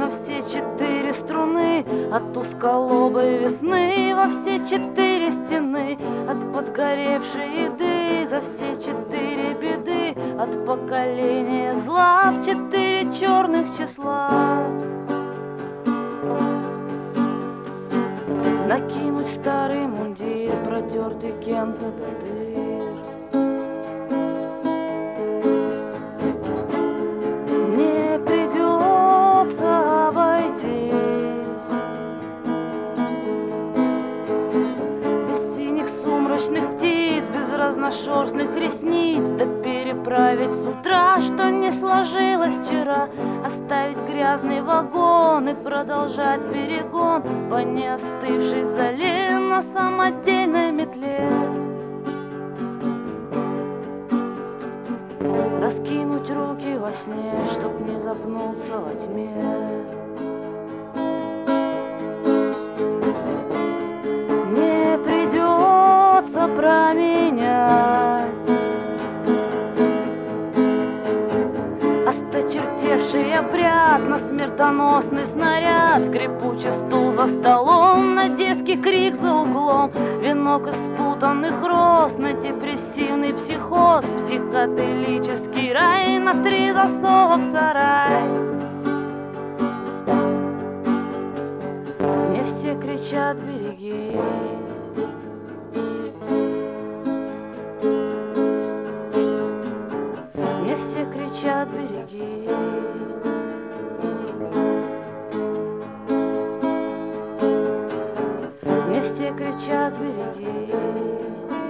во все четыре струны, от узколобой весны во все четыре стены, от подгоревшей еды за все четыре беды, от поколения зла в четыре черных числа. Накинуть старый мундир, протертый кем-то до дыр. Не придется обойтись без синих сумрачных птиц, без разношерстных ресниц, да переправить с утра, что не сложилось вчера, оставить грязный вагон и продолжать перегон по неостывшей зале на самодельной метле. Раскинуть руки во сне, чтоб не запнуться во тьме. Не придется променять осточертевший обряд на смертоносный снаряд, скрипучий стул за столом, на детский крик за углом, венок из спутанных роз на депрессивный психоз, психоделический рай на 3 засова в сарай. Мне все кричат: берегись. Мне все кричат: берегись. Мне все кричат: берегись.